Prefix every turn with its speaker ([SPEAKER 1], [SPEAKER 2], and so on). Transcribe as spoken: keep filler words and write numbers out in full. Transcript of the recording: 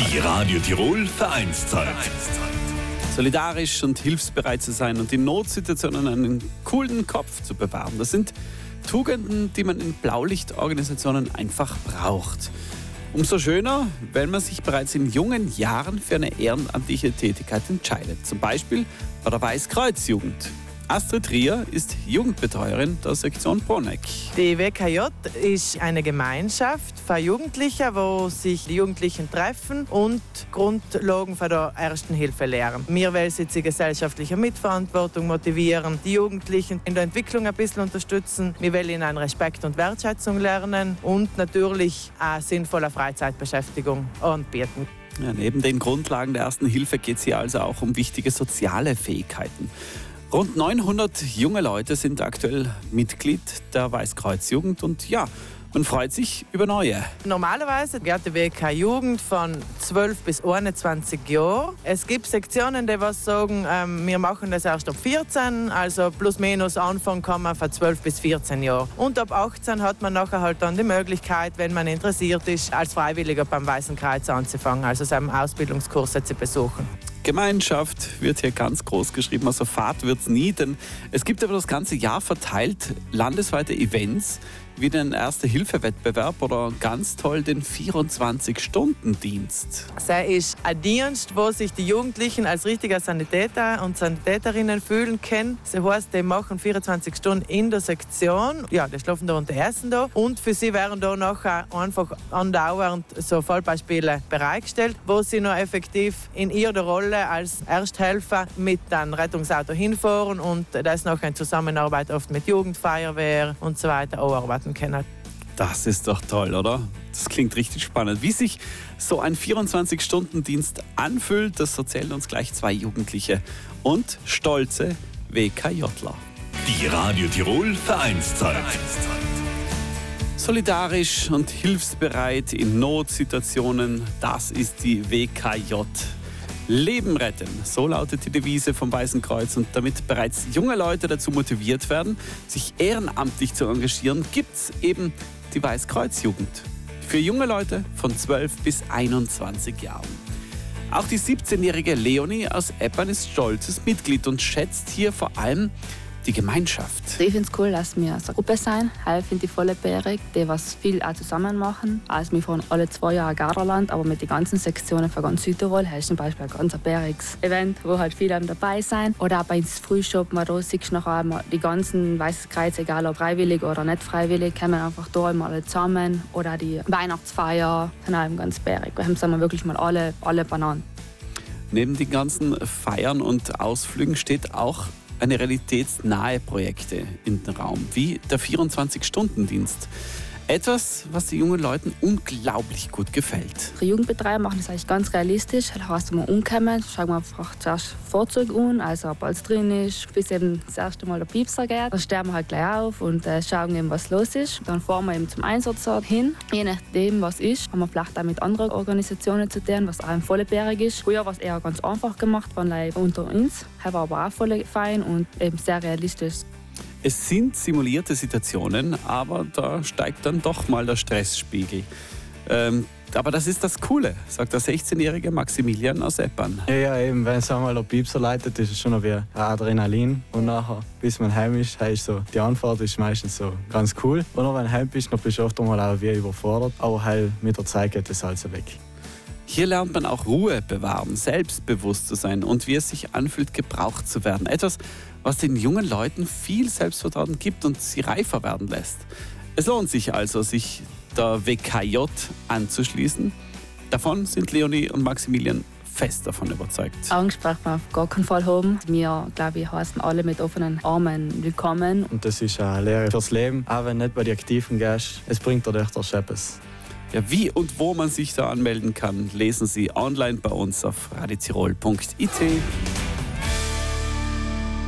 [SPEAKER 1] Die Radio Tirol Vereinszeit.
[SPEAKER 2] Solidarisch und hilfsbereit zu sein und in Notsituationen einen coolen Kopf zu bewahren. Das sind Tugenden, die man in Blaulichtorganisationen einfach braucht. Umso schöner, wenn man sich bereits in jungen Jahren für eine ehrenamtliche Tätigkeit entscheidet. Zum Beispiel bei der Weißkreuz-Jugend. Astrid Rier ist Jugendbetreuerin der Sektion Bruneck.
[SPEAKER 3] Die W K J ist eine Gemeinschaft für Jugendliche, wo sich die Jugendlichen treffen und Grundlagen für der Ersten Hilfe lernen. Wir wollen sie zur gesellschaftlichen Mitverantwortung motivieren, die Jugendlichen in der Entwicklung ein bisschen unterstützen. Wir wollen ihnen Respekt und Wertschätzung lernen und natürlich eine sinnvolle Freizeitbeschäftigung anbieten.
[SPEAKER 2] Ja, neben den Grundlagen der Ersten Hilfe geht es hier also auch um wichtige soziale Fähigkeiten. Rund neunhundert junge Leute sind aktuell Mitglied der Weißkreuz-Jugend und ja, man freut sich über neue.
[SPEAKER 3] Normalerweise geht die W K Jugend von zwölf bis einundzwanzig Jahren. Es gibt Sektionen, die was sagen, ähm, wir machen das erst ab vierzehn, also plus minus Anfang kann man von zwölf bis vierzehn Jahren. Und ab achtzehn hat man nachher halt dann die Möglichkeit, wenn man interessiert ist, als Freiwilliger beim Weißen Kreuz anzufangen, also seinen Ausbildungskurs zu besuchen.
[SPEAKER 2] Gemeinschaft wird hier ganz groß geschrieben, also Fahrt wird es nie, denn es gibt über das ganze Jahr verteilt landesweite Events, wie den Erste-Hilfe-Wettbewerb oder ganz toll den vierundzwanzig-Stunden-Dienst.
[SPEAKER 3] Das ist ein Dienst, wo sich die Jugendlichen als richtige Sanitäter und Sanitäterinnen fühlen können. Das heißt, die machen vierundzwanzig Stunden in der Sektion. Ja, die schlafen da und essen da. Und für sie werden da nachher einfach andauernd so Fallbeispiele bereitgestellt, wo sie noch effektiv in ihrer Rolle als Ersthelfer mit einem Rettungsauto hinfahren und das nachher in Zusammenarbeit oft mit Jugendfeuerwehr und so weiter auch arbeiten können.
[SPEAKER 2] Das ist doch toll, oder? Das klingt richtig spannend. Wie sich so ein vierundzwanzig-Stunden-Dienst anfühlt, das erzählen uns gleich zwei Jugendliche und stolze W K Jler.
[SPEAKER 1] Die Radio Tirol Vereinszeit.
[SPEAKER 2] Solidarisch und hilfsbereit in Notsituationen, das ist die W K J. Leben retten, so lautet die Devise vom Weißen Kreuz. Und damit bereits junge Leute dazu motiviert werden, sich ehrenamtlich zu engagieren, gibt es eben die Weißkreuz-Jugend. Für junge Leute von zwölf bis einundzwanzig Jahren. Auch die siebzehnjährige Leonie aus Eppern ist stolzes Mitglied und schätzt hier vor allem die Gemeinschaft.
[SPEAKER 4] Ich finde es cool, dass wir eine Gruppe sind, helfen die volljährig, die was viel auch zusammen machen. Also wir fahren alle zwei Jahre Garderland, aber mit den ganzen Sektionen von ganz Südtirol. Das ist zum Beispiel ein ganz bäriges Event, wo halt viele dabei sind. Oder auch bei uns Frühshop, da siehst du nachher die ganzen Weißes Kreuz, egal ob freiwillig oder nicht freiwillig, kommen einfach da immer alle zusammen. Oder die Weihnachtsfeier, sind auch ganz bärig. Wir haben wir wirklich mal alle, alle benannt.
[SPEAKER 2] Neben den ganzen Feiern und Ausflügen steht auch eine realitätsnahe Projekte in den Raum, wie der vierundzwanzig-Stunden-Dienst. Etwas, was den jungen Leuten unglaublich gut gefällt.
[SPEAKER 4] Die Jugendbetreuer machen das eigentlich ganz realistisch. Das heißt, wenn wir umkommen, schauen wir einfach zuerst Fahrzeug an, also ob alles drin ist, bis eben das erste Mal der Piepser geht. Dann stehen wir halt gleich auf und äh, schauen eben, was los ist. Dann fahren wir eben zum Einsatzort hin. Je nachdem, was ist, haben wir vielleicht auch mit anderen Organisationen zu tun, was auch im Volljährig ist. Früher war es eher ganz einfach gemacht, waren Leute unter uns. Das war aber auch voll fein und eben sehr realistisch.
[SPEAKER 2] Es sind simulierte Situationen, aber da steigt dann doch mal der Stressspiegel. Ähm, aber das ist das Coole, sagt der sechzehnjährige Maximilian aus Eppern.
[SPEAKER 5] Ja, ja, eben, wenn es einmal der Piepser leitet, ist es schon noch wie Adrenalin. Und nachher, bis man heim ist, ist so, die Anfahrt ist meistens so ganz cool. Und auch wenn du heim bist, dann bist du oft mal auch wie überfordert. Aber halt mit der Zeit geht das also weg.
[SPEAKER 2] Hier lernt man auch Ruhe bewahren, selbstbewusst zu sein und wie es sich anfühlt, gebraucht zu werden. Etwas, was den jungen Leuten viel Selbstvertrauen gibt und sie reifer werden lässt. Es lohnt sich also, sich der W K J anzuschließen. Davon sind Leonie und Maximilian fest davon überzeugt.
[SPEAKER 4] Angst braucht man auf gar keinen Fall haben. Wir, glaube ich, heißen alle mit offenen Armen willkommen.
[SPEAKER 5] Und das ist eine Lehre fürs Leben, auch wenn du nicht bei den Aktiven gehst. Es bringt dir echt etwas.
[SPEAKER 2] Ja, wie und wo man sich da anmelden kann, lesen Sie online bei uns auf radio tirol punkt i t.